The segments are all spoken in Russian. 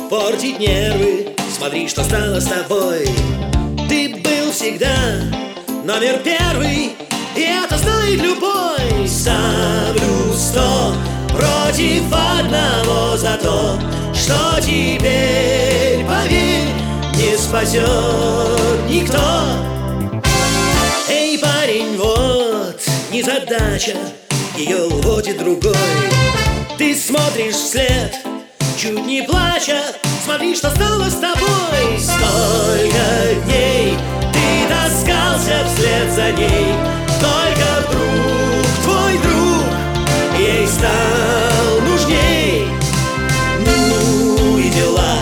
портить нервы. Смотри, что стало с тобой. Ты был всегда номер первый, и это знает любой. Ставлю 100 против одного за то, что теперь, поверь, не спасет никто. Эй, парень, вот незадача, ее уводит другой. Ты смотришь вслед, чуть не плача. Смотри, что стало с тобой. Сколько дней ты таскался вслед за ней, только вдруг твой друг ей стал нужней. Ну и дела,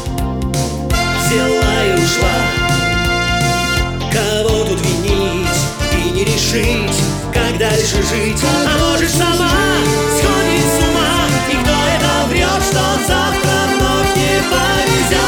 взяла и ушла. Кого тут винить и не решить, как дальше жить? А может, сама сходит с ума, и кто это врет, что завтра вновь не повезет?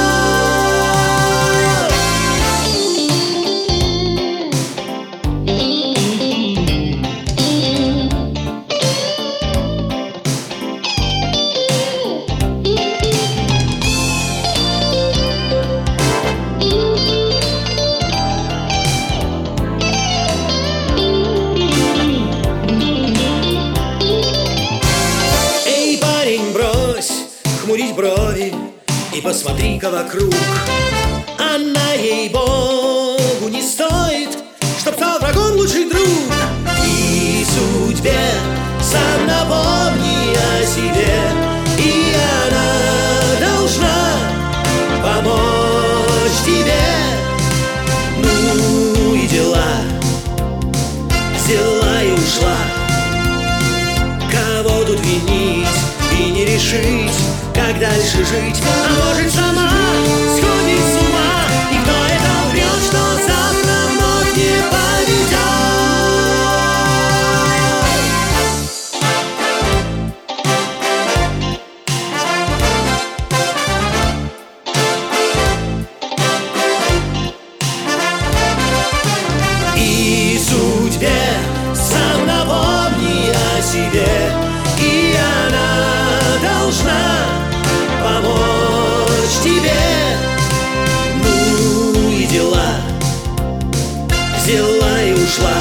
Хмурить брови и посмотри-ка вокруг. Она, ей-богу, не стоит, чтоб стал врагом лучший друг. И судьбе сам напомни о себе, и она должна помочь тебе. Ну и дела, взяла и ушла. Кого тут винить и не решить, как дальше жить? А может, сама сходит с ума, и кто это врет, что завтра вновь не повезет? И судьбе сам напомни о себе, и она должна помочь тебе. Ну и дела, взяла и ушла.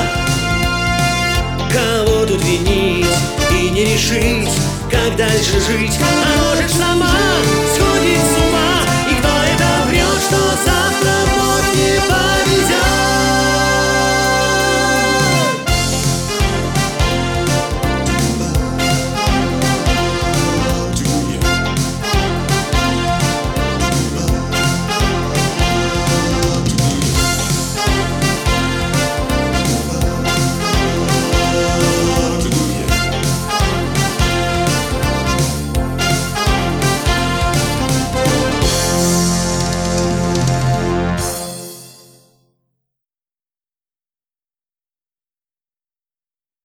Кого тут винить и не решить, как дальше жить? А может, сама